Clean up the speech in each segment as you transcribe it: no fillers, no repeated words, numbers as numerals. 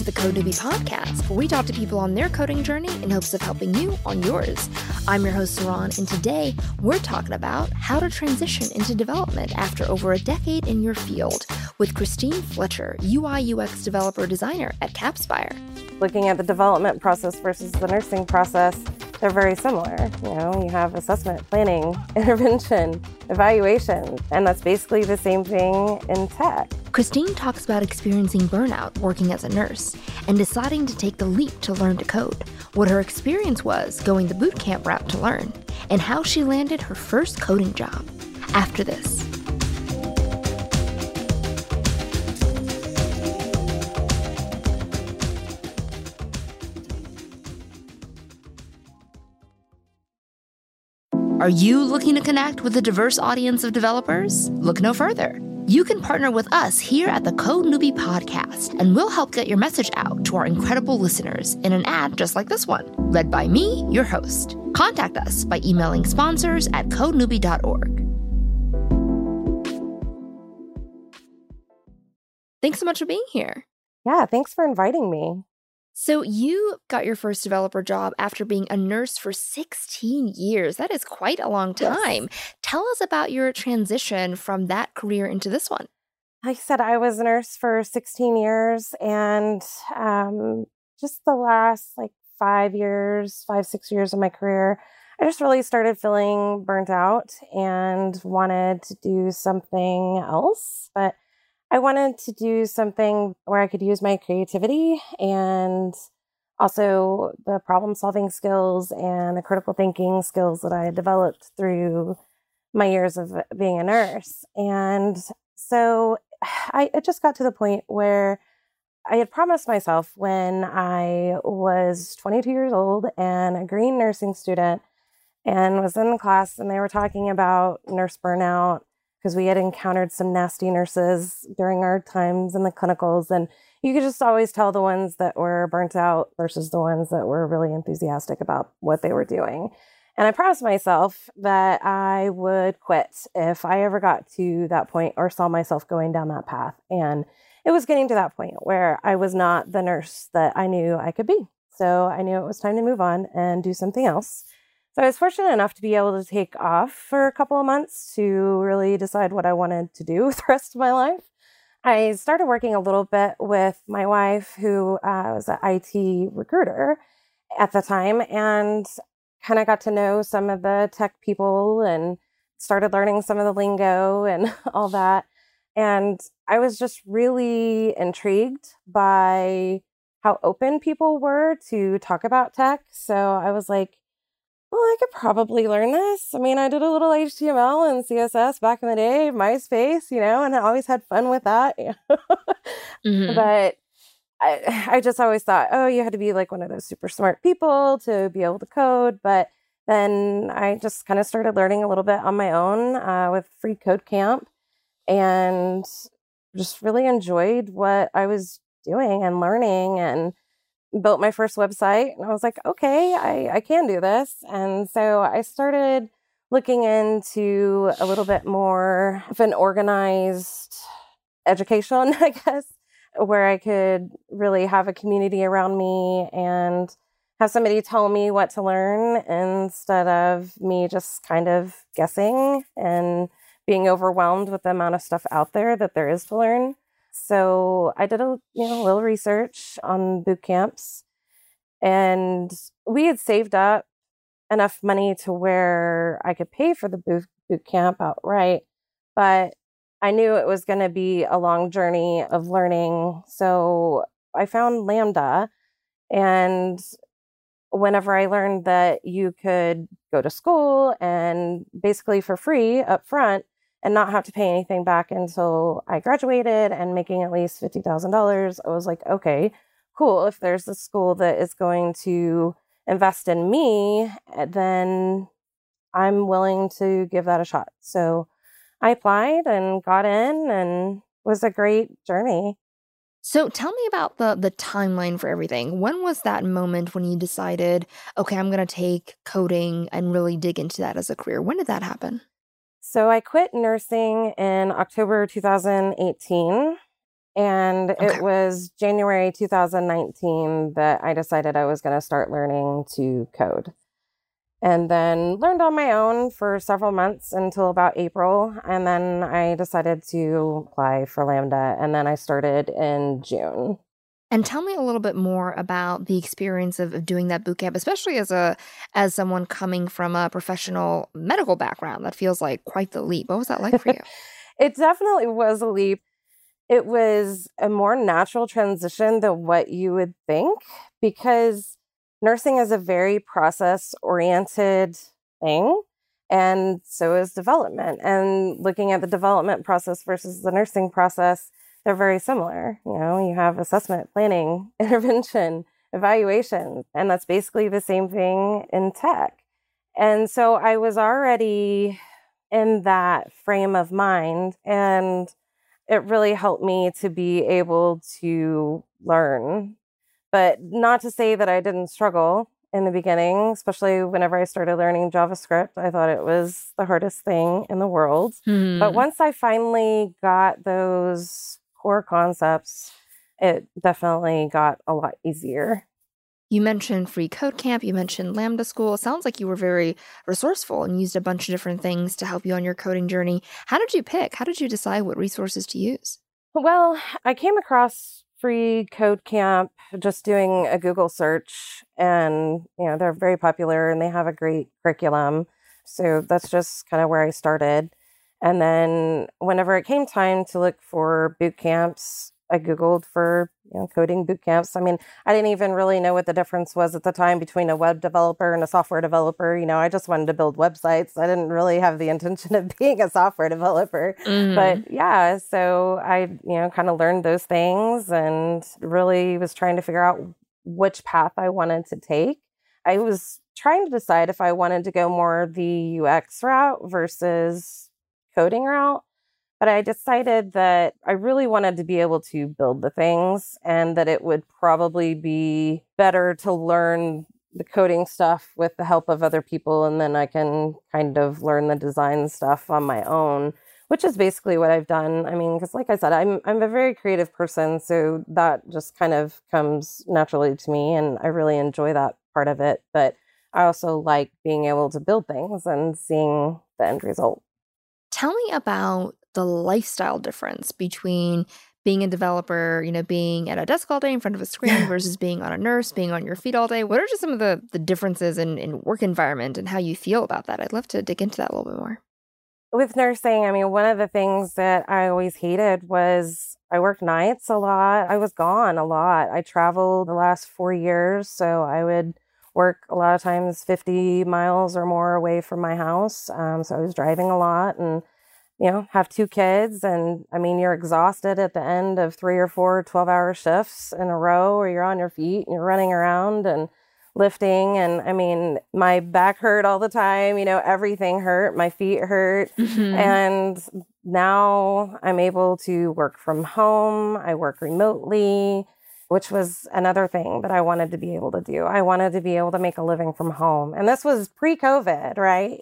the Code Newbie podcast, where we talk to people on their coding journey in hopes of helping you on yours. I'm your host, Saran, and today we're talking about how to transition into development after over a decade in your field with Christine Fletcher, UI UX developer designer at Capspire. Looking at the development process versus the nursing process, they're very similar. You have assessment, planning, intervention, evaluation, and that's basically the same thing in tech. Christine talks about experiencing burnout working as a nurse and deciding to take the leap to learn to code, what her experience was going the bootcamp route to learn, and how she landed her first coding job. After this. Are you looking to connect with a diverse audience of developers? Look no further. You can partner with us here at the Code Newbie podcast, and we'll help get your message out to our incredible listeners in an ad just like this one, read by me, your host. Contact us by emailing sponsors@codenewbie.org. Thanks so much for being here. Yeah, thanks for inviting me. So you got your first developer job after being a nurse for 16 years. That is quite a long time. Yes. Tell us about your transition from that career into this one. Like I said, I was a nurse for 16 years, and just the last 6 years of my career, I just really started feeling burnt out and wanted to do something else. But I wanted to do something where I could use my creativity and also the problem-solving skills and the critical thinking skills that I had developed through my years of being a nurse. And so it just got to the point where I had promised myself when I was 22 years old and a green nursing student and was in class, and they were talking about nurse burnout, because we had encountered some nasty nurses during our times in the clinicals. And you could just always tell the ones that were burnt out versus the ones that were really enthusiastic about what they were doing. And I promised myself that I would quit if I ever got to that point or saw myself going down that path. And it was getting to that point where I was not the nurse that I knew I could be. So I knew it was time to move on and do something else. So I was fortunate enough to be able to take off for a couple of months to really decide what I wanted to do with the rest of my life. I started working a little bit with my wife, who was an IT recruiter at the time, and kind of got to know some of the tech people and started learning some of the lingo and all that. And I was just really intrigued by how open people were to talk about tech. So I was like, well, I could probably learn this. I mean, I did a little HTML and CSS back in the day, MySpace, and I always had fun with that. Mm-hmm. But I just always thought, you had to be like one of those super smart people to be able to code. But then I just kind of started learning a little bit on my own with Free Code Camp, and just really enjoyed what I was doing and learning, and built my first website. And I was like, okay, I can do this. And so I started looking into a little bit more of an organized education, I guess, where I could really have a community around me and have somebody tell me what to learn instead of me just kind of guessing and being overwhelmed with the amount of stuff out there that there is to learn. So I did a little research on boot camps, and we had saved up enough money to where I could pay for the boot camp outright, but I knew it was going to be a long journey of learning. So I found Lambda, and whenever I learned that you could go to school and basically for free up front and not have to pay anything back until I graduated and making at least $50,000, I was like, okay, cool. If there's a school that is going to invest in me, then I'm willing to give that a shot. So I applied and got in, and it was a great journey. So tell me about the timeline for everything. When was that moment when you decided, okay, I'm going to take coding and really dig into that as a career? When did that happen? So I quit nursing in October 2018, And Okay. it was January 2019 that I decided I was going to start learning to code. And then learned on my own for several months until about April. And then I decided to apply for Lambda. And then I started in June. And tell me a little bit more about the experience of doing that boot camp, especially as someone coming from a professional medical background. That feels like quite the leap. What was that like for you? It definitely was a leap. It was a more natural transition than what you would think, because nursing is a very process-oriented thing, and so is development. And looking at the development process versus the nursing process, they're very similar. You know, you have assessment, planning, intervention, evaluation, and that's basically the same thing in tech. And so I was already in that frame of mind, and it really helped me to be able to learn. But not to say that I didn't struggle in the beginning, especially whenever I started learning JavaScript. I thought it was the hardest thing in the world. But once I finally got those core concepts, it definitely got a lot easier. You mentioned Free Code Camp, you mentioned Lambda School. It sounds like you were very resourceful and used a bunch of different things to help you on your coding journey. How did you pick? How did you decide what resources to use? Well, I came across Free Code Camp just doing a Google search, and they're very popular and they have a great curriculum. So that's just kind of where I started. And then whenever it came time to look for boot camps, I Googled for coding boot camps. I mean, I didn't even really know what the difference was at the time between a web developer and a software developer. I just wanted to build websites. I didn't really have the intention of being a software developer. But yeah, so I, kind of learned those things and really was trying to figure out which path I wanted to take. I was trying to decide if I wanted to go more the UX route versus coding route. But I decided that I really wanted to be able to build the things, and that it would probably be better to learn the coding stuff with the help of other people, and then I can kind of learn the design stuff on my own, which is basically what I've done. I mean, because like I said, I'm a very creative person, so that just kind of comes naturally to me, and I really enjoy that part of it. But I also like being able to build things and seeing the end result. Tell me about the lifestyle difference between being a developer, being at a desk all day in front of a screen versus being on a nurse, being on your feet all day. What are just some of the differences in work environment and how you feel about that? I'd love to dig into that a little bit more. With nursing, I mean, one of the things that I always hated was I worked nights a lot. I was gone a lot. I traveled the last 4 years, so I would work a lot of times 50 miles or more away from my house. So I was driving a lot and, have 2 kids. And I mean, you're exhausted at the end of 3 or 4 12-hour shifts in a row where you're on your feet and you're running around and lifting. And I mean, my back hurt all the time, everything hurt, my feet hurt. And now I'm able to work from home. I work remotely, which was another thing that I wanted to be able to do. I wanted to be able to make a living from home. And this was pre-COVID, right?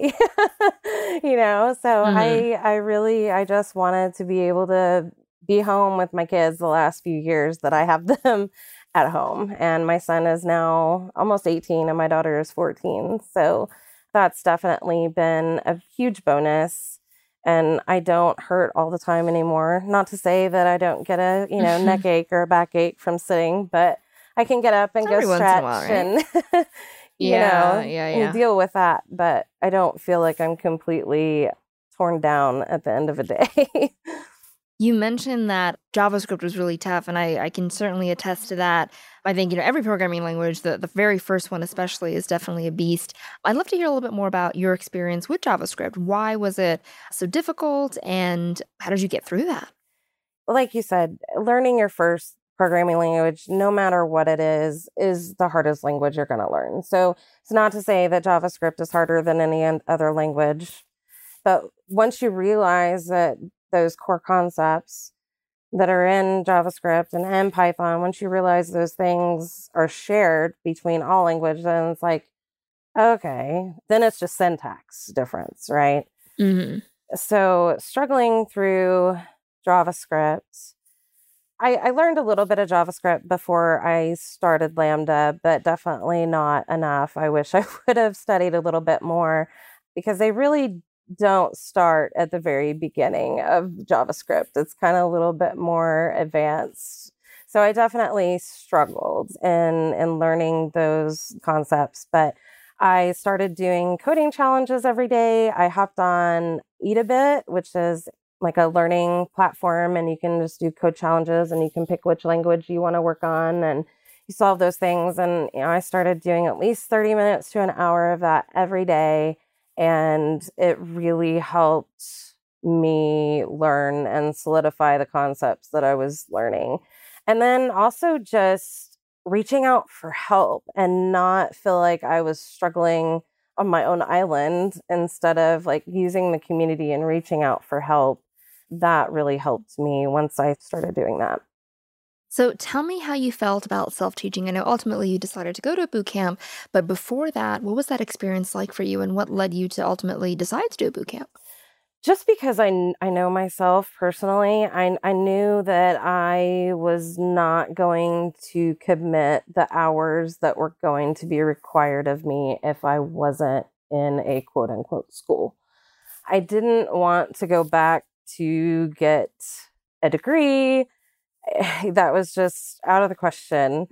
So I just wanted to be able to be home with my kids the last few years that I have them at home. And my son is now almost 18 and my daughter is 14. So that's definitely been a huge bonus. And I don't hurt all the time anymore. Not to say that I don't get a, neck ache or a back ache from sitting, but I can get up and Every go once in a while, stretch right? and, Yeah. and deal with that. But I don't feel like I'm completely torn down at the end of a day. You mentioned that JavaScript was really tough, and I can certainly attest to that. I think, every programming language, the very first one especially, is definitely a beast. I'd love to hear a little bit more about your experience with JavaScript. Why was it so difficult, and how did you get through that? Like you said, learning your first programming language, no matter what it is the hardest language you're going to learn. So it's not to say that JavaScript is harder than any other language, but once you realize that those core concepts that are in JavaScript and in Python, once you realize those things are shared between all languages, then it's like, okay, then it's just syntax difference, right? So struggling through JavaScript, I learned a little bit of JavaScript before I started Lambda, but definitely not enough. I wish I would have studied a little bit more because they really don't start at the very beginning of JavaScript. It's kind of a little bit more advanced. So I definitely struggled in learning those concepts, but I started doing coding challenges every day. I hopped on Eat-A-Bit, which is like a learning platform, and you can just do code challenges and you can pick which language you want to work on and you solve those things. And I started doing at least 30 minutes to an hour of that every day. And it really helped me learn and solidify the concepts that I was learning. And then also just reaching out for help and not feel like I was struggling on my own island instead of like using the community and reaching out for help. That really helped me once I started doing that. So tell me how you felt about self-teaching. I know ultimately you decided to go to a boot camp, but before that, what was that experience like for you and what led you to ultimately decide to do a boot camp? Just because I know myself personally, I knew that I was not going to commit the hours that were going to be required of me if I wasn't in a quote unquote school. I didn't want to go back to get a degree. That was just out of the question.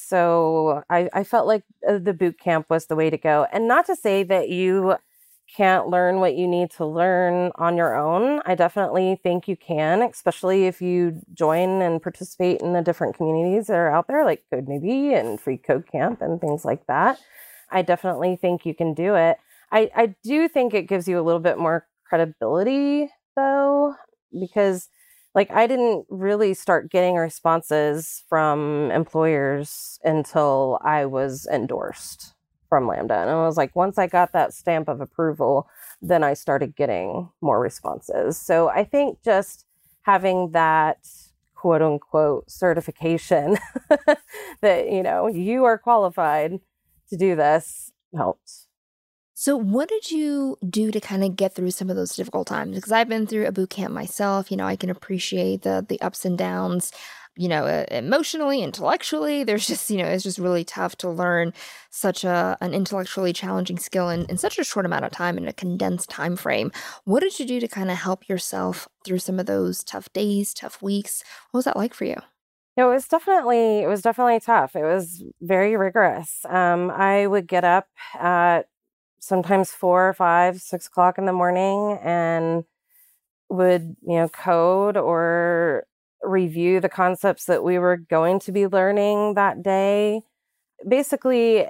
So I felt like the boot camp was the way to go. And not to say that you can't learn what you need to learn on your own. I definitely think you can, especially if you join and participate in the different communities that are out there, like Code Newbie and Free Code Camp and things like that. I definitely think you can do it. I do think it gives you a little bit more credibility, though, because like I didn't really start getting responses from employers until I was endorsed from Lambda. And I was like, once I got that stamp of approval, then I started getting more responses. So I think just having that quote unquote certification that, you are qualified to do this helped. So what did you do to kind of get through some of those difficult times? Because I've been through a boot camp myself. I can appreciate the ups and downs, emotionally, intellectually. There's just, it's just really tough to learn such an intellectually challenging skill in such a short amount of time in a condensed time frame. What did you do to kind of help yourself through some of those tough days, tough weeks? What was that like for you? It was definitely tough. It was very rigorous. I would get up at sometimes 4 or 5, 6 o'clock in the morning and would, code or review the concepts that we were going to be learning that day. Basically,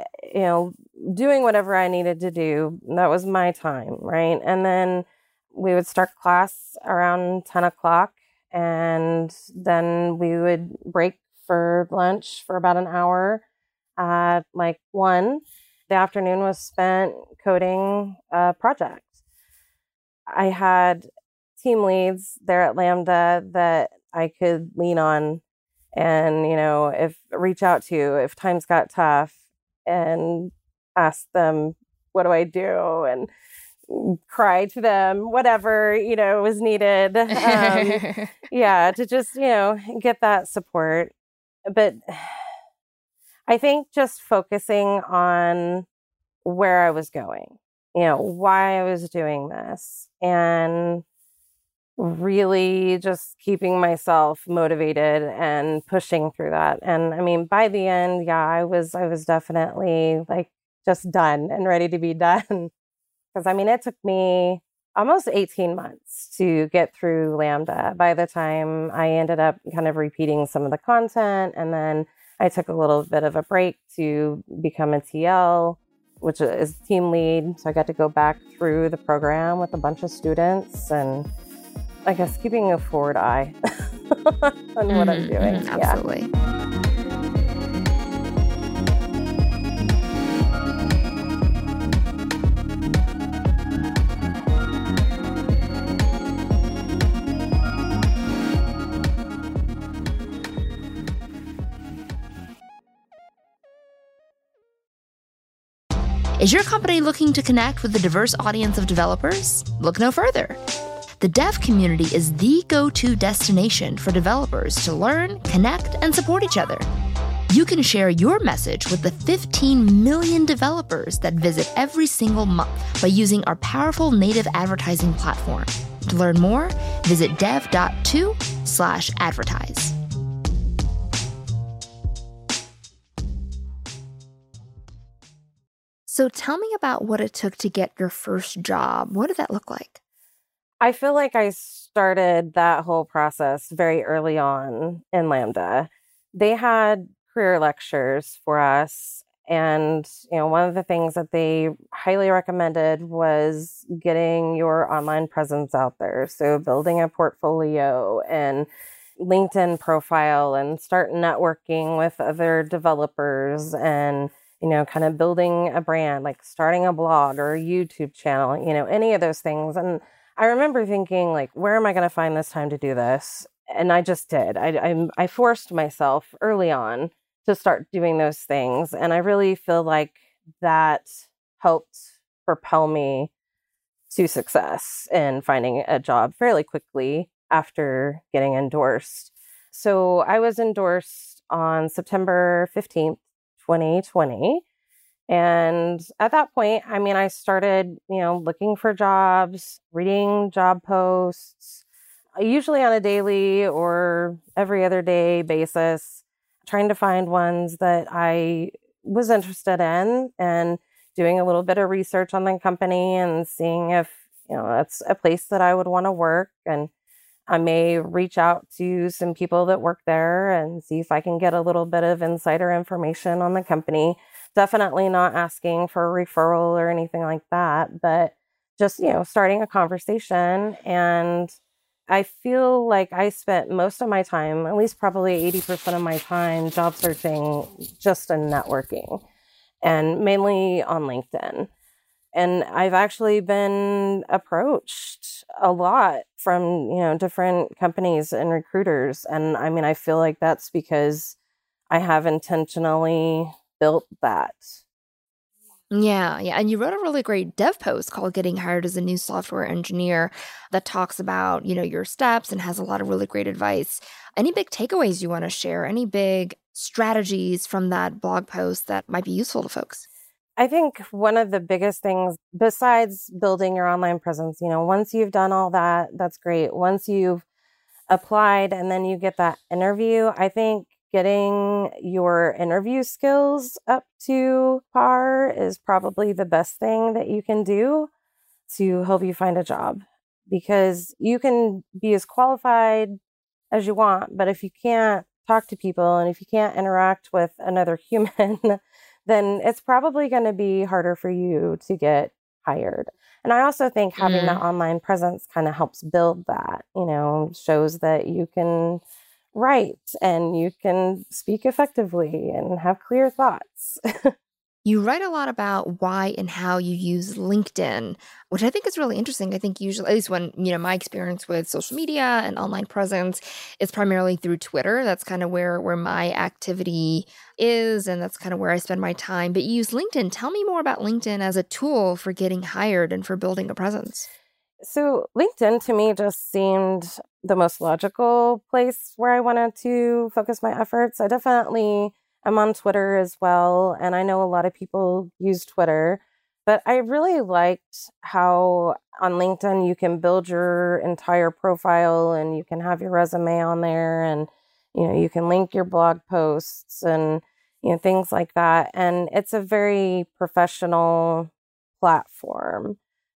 doing whatever I needed to do. That was my time, right? And then we would start class around 10 o'clock and then we would break for lunch for about an hour at like 1. The afternoon was spent coding a project. I had team leads there at Lambda that I could lean on and, reach out to if times got tough and ask them, what do I do? And cry to them, whatever, was needed. To just, get that support. But I think just focusing on where I was going, why I was doing this, and really just keeping myself motivated and pushing through that. And I mean, by the end, I was definitely like just done and ready to be done. Because I mean, it took me almost 18 months to get through Lambda. By the time I ended up kind of repeating some of the content, and then I took a little bit of a break to become a TL, which is team lead. So I got to go back through the program with a bunch of students and I guess keeping a forward eye on what I'm doing. Absolutely. Is your company looking to connect with a diverse audience of developers? Look no further. The Dev community is the go-to destination for developers to learn, connect, and support each other. You can share your message with the 15 million developers that visit every single month by using our powerful native advertising platform. To learn more, visit dev.to/advertise. So tell me about what it took to get your first job. What did that look like? I feel like I started that whole process very early on in Lambda. They had career lectures for us. And, one of the things that they highly recommended was getting your online presence out there. So building a portfolio and LinkedIn profile and start networking with other developers and, kind of building a brand, like starting a blog or a YouTube channel, any of those things. And I remember thinking, like, where am I going to find this time to do this? And I just did. I forced myself early on to start doing those things. And I really feel like that helped propel me to success in finding a job fairly quickly after getting endorsed. So I was endorsed on September 15th, 2020. And at that point, I started, looking for jobs, reading job posts, usually on a daily or every other day basis, trying to find ones that I was interested in and doing a little bit of research on the company and seeing if, that's a place that I would want to work. And I may reach out to some people that work there and see if I can get a little bit of insider information on the company. Definitely not asking for a referral or anything like that, but just, starting a conversation. And I feel like I spent most of my time, at least probably 80% of my time, job searching just in networking and mainly on LinkedIn. And I've actually been approached a lot from, different companies and recruiters. And I feel like that's because I have intentionally built that. Yeah. And you wrote a really great dev post called Getting Hired as a New Software Engineer that talks about, your steps and has a lot of really great advice. Any big takeaways you want to share? Any big strategies from that blog post that might be useful to folks? I think one of the biggest things, besides building your online presence, once you've done all that, that's great. Once you've applied and then you get that interview, I think getting your interview skills up to par is probably the best thing that you can do to help you find a job, because you can be as qualified as you want, but if you can't talk to people and if you can't interact with another human, then it's probably going to be harder for you to get hired. And I also think having that online presence kind of helps build that, shows that you can write and you can speak effectively and have clear thoughts. You write a lot about why and how you use LinkedIn, which I think is really interesting. I think usually, at least when, my experience with social media and online presence is primarily through Twitter. That's kind of where my activity is, and that's kind of where I spend my time. But you use LinkedIn. Tell me more about LinkedIn as a tool for getting hired and for building a presence. So LinkedIn to me just seemed the most logical place where I wanted to focus my efforts. I definitely am on Twitter as well, and I know a lot of people use Twitter, but I really liked how on LinkedIn you can build your entire profile and you can have your resume on there, and you can link your blog posts and things like that. And it's a very professional platform.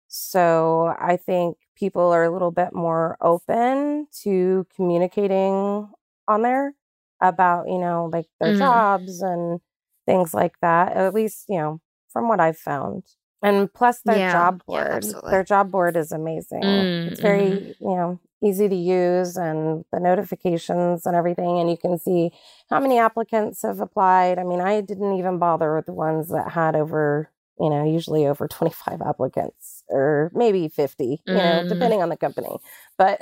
So I think people are a little bit more open to communicating on there about, like their jobs and things like that, at least, from what I've found. And plus their job board, their job board is amazing. It's very, easy to use, and the notifications and everything. And you can see how many applicants have applied. I didn't even bother with the ones that had over, usually over 25 applicants, or maybe 50, depending on the company. But,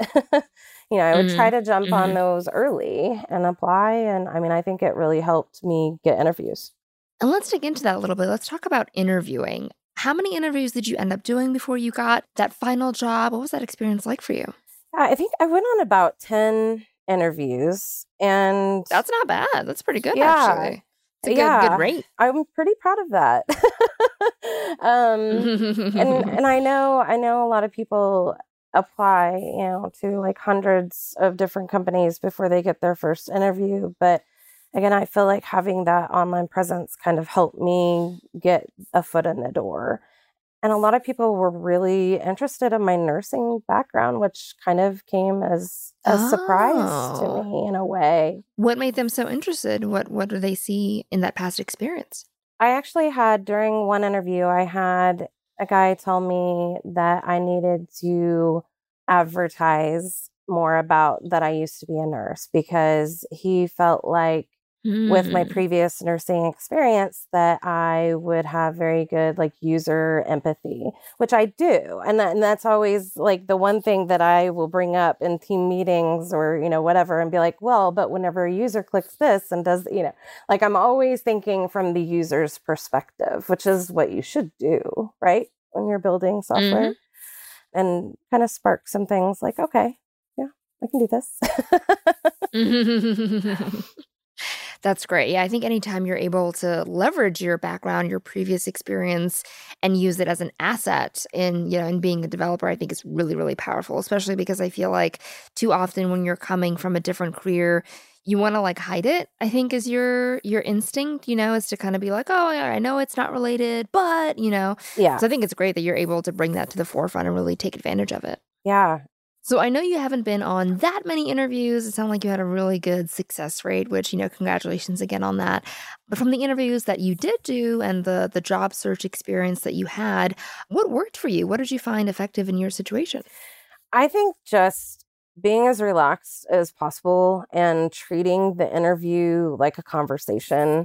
I would try to jump on those early and apply. And I think it really helped me get interviews. And let's dig into that a little bit. Let's talk about interviewing. How many interviews did you end up doing before you got that final job? What was that experience like for you? I think I went on about 10 interviews, and That's not bad. That's pretty good, yeah, actually. It's a good rate. I'm pretty proud of that. And I know a lot of people apply, to like hundreds of different companies before they get their first interview. But again, I feel like having that online presence kind of helped me get a foot in the door. And a lot of people were really interested in my nursing background, which kind of came as a surprise to me in a way. What made them so interested? What do they see in that past experience? I actually had, during one interview, I had a guy tell me that I needed to advertise more about that I used to be a nurse, because he felt like with my previous nursing experience that I would have very good like user empathy, which I do. And that's always like the one thing that I will bring up in team meetings or, whatever, and be like, well, but whenever a user clicks this and does, like I'm always thinking from the user's perspective, which is what you should do, right? When you're building software, and kind of spark some things like, okay, yeah, I can do this. That's great. Yeah, I think anytime you're able to leverage your background, your previous experience, and use it as an asset in being a developer, I think is really, really powerful, especially because I feel like too often when you're coming from a different career, you want to like hide it, I think is your instinct, is to kind of be like, oh, yeah, I know it's not related, but, Yeah. So I think it's great that you're able to bring that to the forefront and really take advantage of it. Yeah. So I know you haven't been on that many interviews. It sounded like you had a really good success rate, which, congratulations again on that. But from the interviews that you did do and the job search experience that you had, what worked for you? What did you find effective in your situation? I think just being as relaxed as possible and treating the interview like a conversation,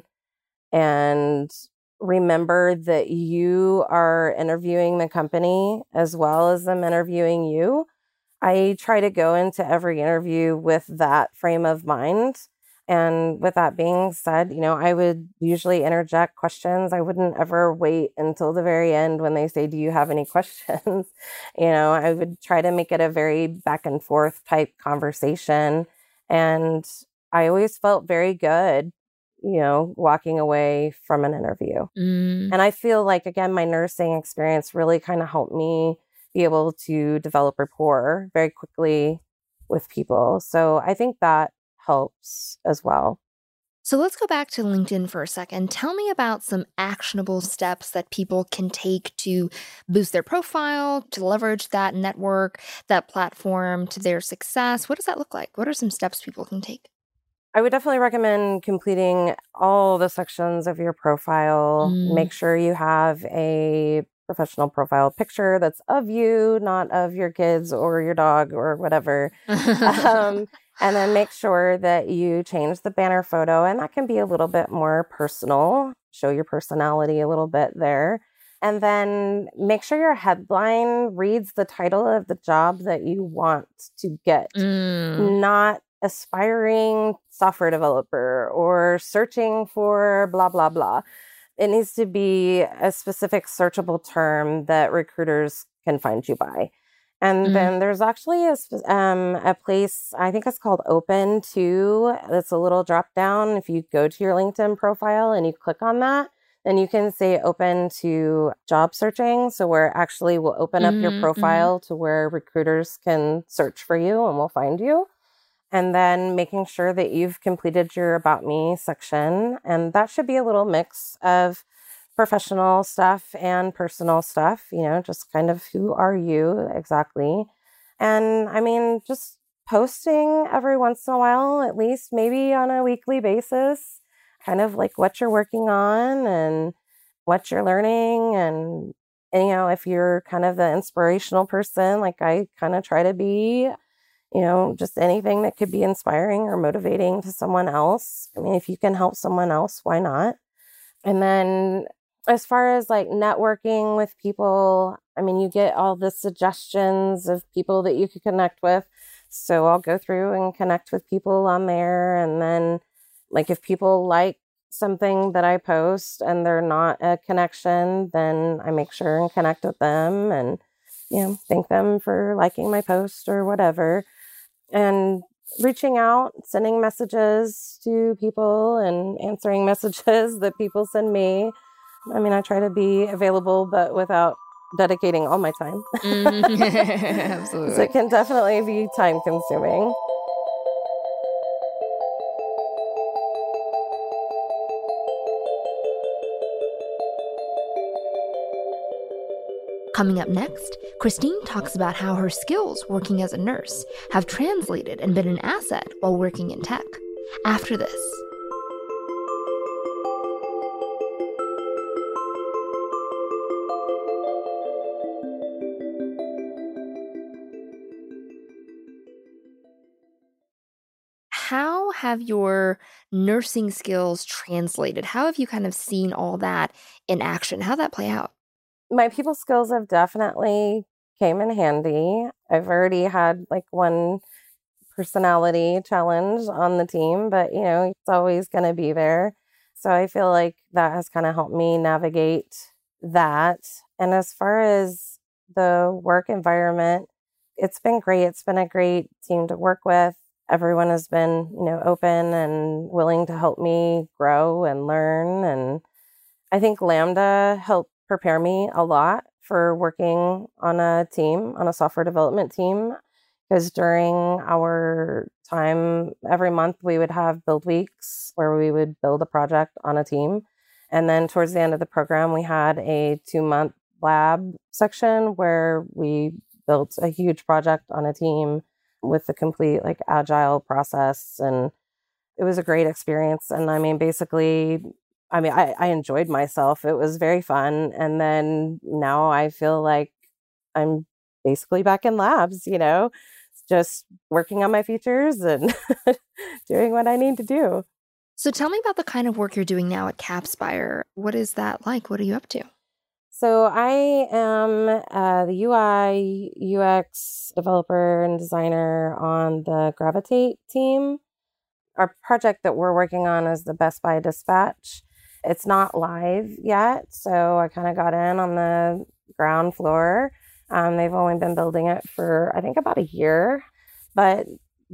and remember that you are interviewing the company as well as them interviewing you. I try to go into every interview with that frame of mind. And with that being said, I would usually interject questions. I wouldn't ever wait until the very end when they say, do you have any questions? I would try to make it a very back and forth type conversation. And I always felt very good, walking away from an interview. And I feel like, again, my nursing experience really kind of helped me be able to develop rapport very quickly with people. So I think that helps as well. So let's go back to LinkedIn for a second. Tell me about some actionable steps that people can take to boost their profile, to leverage that network, that platform to their success. What does that look like? What are some steps people can take? I would definitely recommend completing all the sections of your profile. Make sure you have a professional profile picture that's of you, not of your kids or your dog or whatever. And then make sure that you change the banner photo, and that can be a little bit more personal, show your personality a little bit there. And then make sure your headline reads the title of the job that you want to get, not aspiring software developer or searching for blah, blah, blah. It needs to be a specific searchable term that recruiters can find you by. And then there's actually a place, I think it's called Open too. It's a little drop down. If you go to your LinkedIn profile and you click on that, then you can say open to job searching. So where it actually will open up your profile to where recruiters can search for you and will find you. And then making sure that you've completed your About Me section. And that should be a little mix of professional stuff and personal stuff, just kind of who are you exactly. And I mean, just posting every once in a while, at least maybe on a weekly basis, kind of like what you're working on and what you're learning. And if you're kind of the inspirational person, like I kind of try to be, just anything that could be inspiring or motivating to someone else. I mean, if you can help someone else, why not? And then as far as like networking with people, I mean, you get all the suggestions of people that you could connect with. So I'll go through and connect with people on there. And then like if people like something that I post and they're not a connection, then I make sure and connect with them and, thank them for liking my post or whatever. And reaching out, sending messages to people and answering messages that people send me. I mean, I try to be available, but without dedicating all my time. Absolutely. So it can definitely be time consuming. Coming up next, Christine talks about how her skills working as a nurse have translated and been an asset while working in tech. After this. How have your nursing skills translated? How have you kind of seen all that in action? How'd that play out? My people skills have definitely came in handy. I've already had like one personality challenge on the team, but it's always going to be there. So I feel like that has kind of helped me navigate that. And as far as the work environment, it's been great. It's been a great team to work with. Everyone has been, open and willing to help me grow and learn. And I think Lambda helped prepare me a lot for working on a team, on a software development team, because during our time, every month we would have build weeks where we would build a project on a team. And then towards the end of the program, we had a 2-month lab section where we built a huge project on a team with the complete agile process. And it was a great experience. And I mean, basically, I enjoyed myself. It was very fun. And then now I feel like I'm basically back in labs, just working on my features and doing what I need to do. So tell me about the kind of work you're doing now at Capspire. What is that like? What are you up to? So I am the UI, UX developer and designer on the Gravitate team. Our project that we're working on is the Best Buy Dispatch. It's not live yet, so I kind of got in on the ground floor. They've only been building it for, I think, about a year. But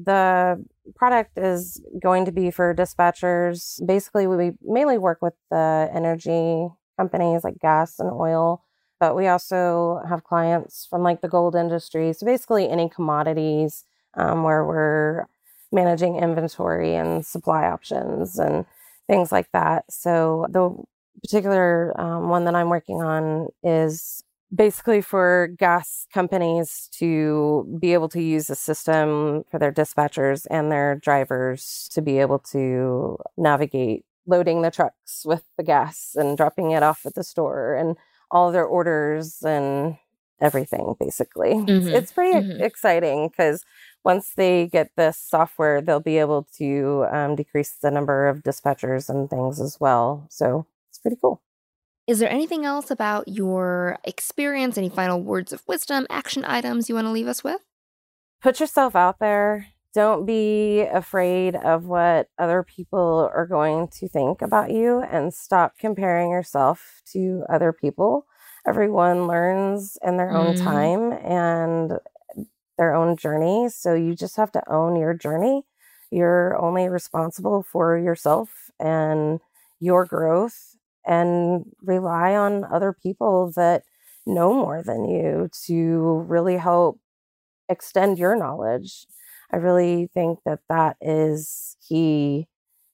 the product is going to be for dispatchers. Basically, we mainly work with the energy companies like gas and oil, but we also have clients from the gold industry. So basically any commodities where we're managing inventory and supply options and things like that. So the particular one that I'm working on is basically for gas companies to be able to use the system for their dispatchers and their drivers to be able to navigate loading the trucks with the gas and dropping it off at the store and all of their orders and everything, basically. It's pretty exciting because once they get this software, they'll be able to decrease the number of dispatchers and things as well. So it's pretty cool. Is there anything else about your experience, any final words of wisdom, action items you want to leave us with? Put yourself out there. Don't be afraid of what other people are going to think about you, and stop comparing yourself to other people. Everyone learns in their own time and their own journey. So you just have to own your journey. You're only responsible for yourself and your growth, and rely on other people that know more than you to really help extend your knowledge. I really think that that is key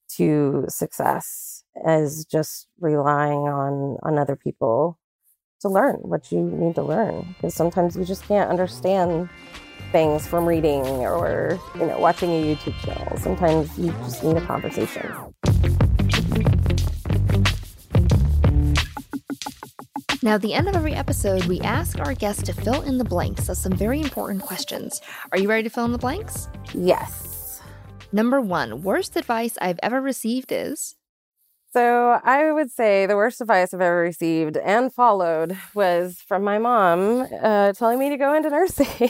to success, is just relying on other people to learn what you need to learn. Because sometimes you just can't understand things from reading or, watching a YouTube channel. Sometimes you just need a conversation. Now, at the end of every episode, we ask our guests to fill in the blanks of some very important questions. Are you ready to fill in the blanks? Yes. Number 1, worst advice I've ever received is? So I would say the worst advice I've ever received and followed was from my mom telling me to go into nursing.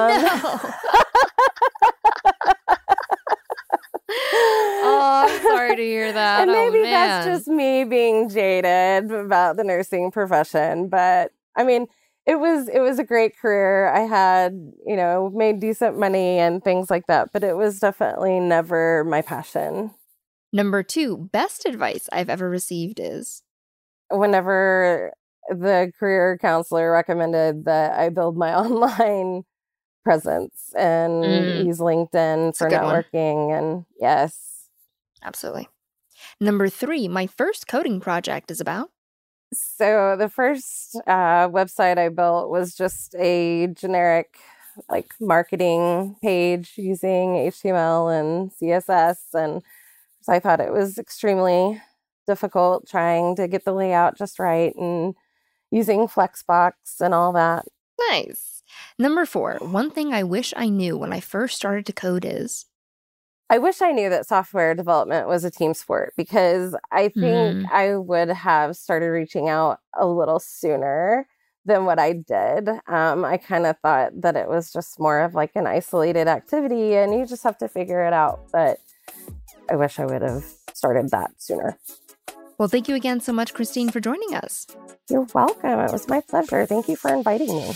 No. Oh, I'm sorry sorry to hear that. And maybe man. that's just me being jaded about the nursing profession. But I mean, it was a great career. I had, made decent money and things like that, but it was definitely never my passion. Number 2, best advice I've ever received is? Whenever the career counselor recommended that I build my online presence and use LinkedIn for networking. And yes. Absolutely. Number 3, my first coding project is about? So the first website I built was just a generic marketing page using HTML and CSS. And so I thought it was extremely difficult trying to get the layout just right and using Flexbox and all that. Nice. Number 4, one thing I wish I knew when I first started to code is? I wish I knew that software development was a team sport, because I think I would have started reaching out a little sooner than what I did. I kind of thought that it was just more of like an isolated activity and you just have to figure it out. But I wish I would have started that sooner. Well, thank you again so much, Christine, for joining us. You're welcome. It was my pleasure. Thank you for inviting me.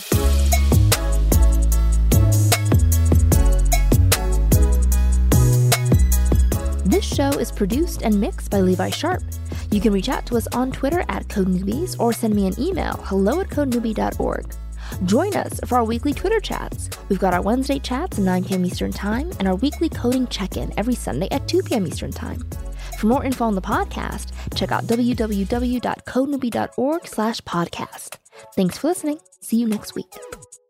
This show is produced and mixed by Levi Sharp. You can reach out to us on Twitter at CodeNewbies or send me an email, hello@codenewbie.org. Join us for our weekly Twitter chats. We've got our Wednesday chats at 9 p.m. Eastern Time and our weekly coding check-in every Sunday at 2 p.m. Eastern Time. For more info on the podcast, check out www.codenewbie.org/podcast. Thanks for listening. See you next week.